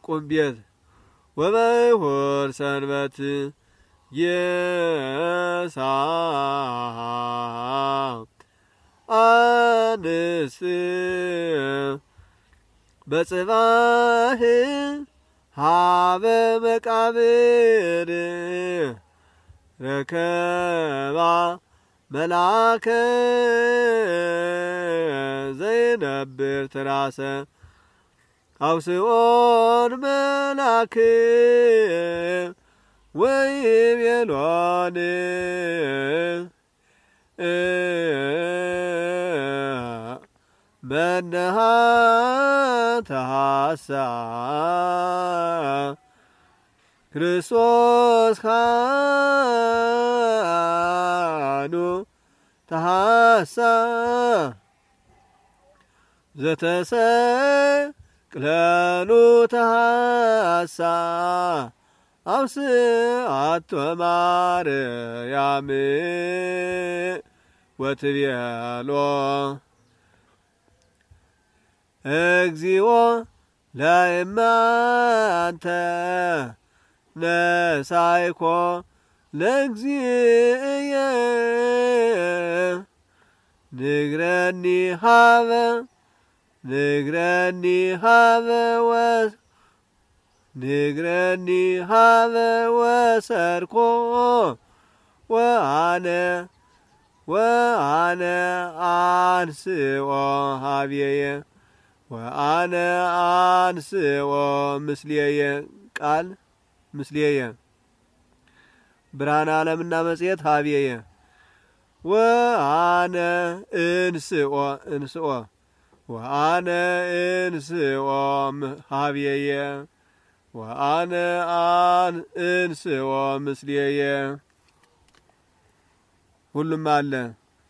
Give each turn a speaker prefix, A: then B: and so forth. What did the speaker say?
A: ቁም ቤት ወበይሁር ሰንበት የሳ አንስ በጽባህ ሀበ መቃብር ረከባ መላከ ዘይነብር ትራሰ አውስኦን መላክ ወይቤሎን መነሃ ተሐሳ ክርስቶስ ካኑ ተሐሳ ዘተሰቅለኑ ተሐሳ አውስአቶ ማርያም ወትቤሎ እግዚኦ ለእማንተ ነሳይኮ ለእግዚእየ ንግረኒ ሀበ ወሰርኮ ወአነ አንስኦ ሀብየየ ወአነ አንስኦ ምስሌየ ቃል ምስሌየ ብርሃነ ዓለምና መጽሔት ሀብየየ ወአነ እንስኦ ወአነ እንስኦ ሀብየየ ወአነ እንስኦ ምስሌየ ሁሉም አለ።